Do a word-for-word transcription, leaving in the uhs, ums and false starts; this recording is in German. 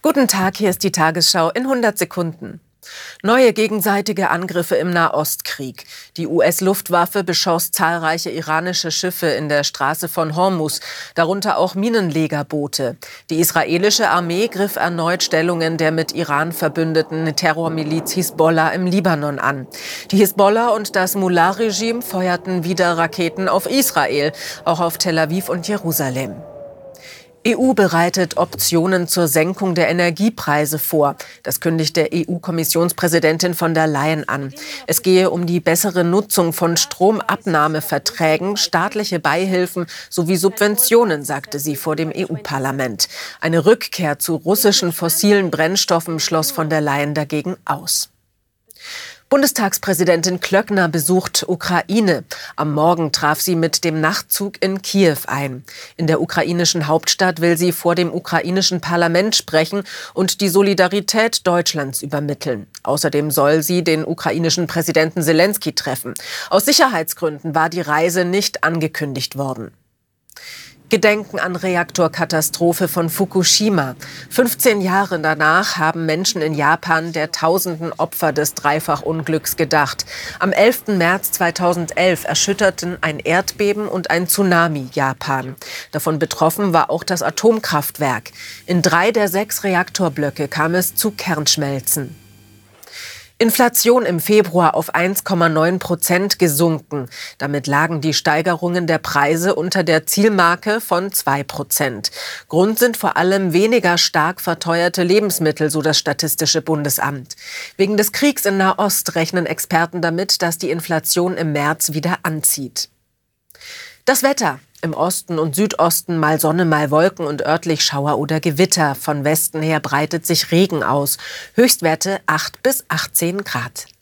Guten Tag, hier ist die Tagesschau in hundert Sekunden. Neue gegenseitige Angriffe im Nahostkrieg. Die U S-Luftwaffe beschoss zahlreiche iranische Schiffe in der Straße von Hormuz, darunter auch Minenlegerboote. Die israelische Armee griff erneut Stellungen der mit Iran verbündeten Terrormiliz Hisbollah im Libanon an. Die Hisbollah und das Mullah-Regime feuerten wieder Raketen auf Israel, auch auf Tel Aviv und Jerusalem. E U bereitet Optionen zur Senkung der Energiepreise vor. Das kündigte E U-Kommissionspräsidentin von der Leyen an. Es gehe um die bessere Nutzung von Stromabnahmeverträgen, staatliche Beihilfen sowie Subventionen, sagte sie vor dem E U-Parlament. Eine Rückkehr zu russischen fossilen Brennstoffen schloss von der Leyen dagegen aus. Bundestagspräsidentin Klöckner besucht Ukraine. Am Morgen traf sie mit dem Nachtzug in Kiew ein. In der ukrainischen Hauptstadt will sie vor dem ukrainischen Parlament sprechen und die Solidarität Deutschlands übermitteln. Außerdem soll sie den ukrainischen Präsidenten Selenskyj treffen. Aus Sicherheitsgründen war die Reise nicht angekündigt worden. Gedenken an Reaktorkatastrophe von Fukushima. fünfzehn Jahre danach haben Menschen in Japan der tausenden Opfer des Dreifachunglücks gedacht. Am elften März zweitausendelf erschütterten ein Erdbeben und ein Tsunami Japan. Davon betroffen war auch das Atomkraftwerk. In drei der sechs Reaktorblöcke kam es zu Kernschmelzen. Inflation im Februar auf eins Komma neun Prozent gesunken. Damit lagen die Steigerungen der Preise unter der Zielmarke von zwei Prozent. Grund sind vor allem weniger stark verteuerte Lebensmittel, so das Statistische Bundesamt. Wegen des Kriegs in Nahost rechnen Experten damit, dass die Inflation im März wieder anzieht. Das Wetter. Im Osten und Südosten mal Sonne, mal Wolken und örtlich Schauer oder Gewitter. Von Westen her breitet sich Regen aus. Höchstwerte acht bis achtzehn Grad.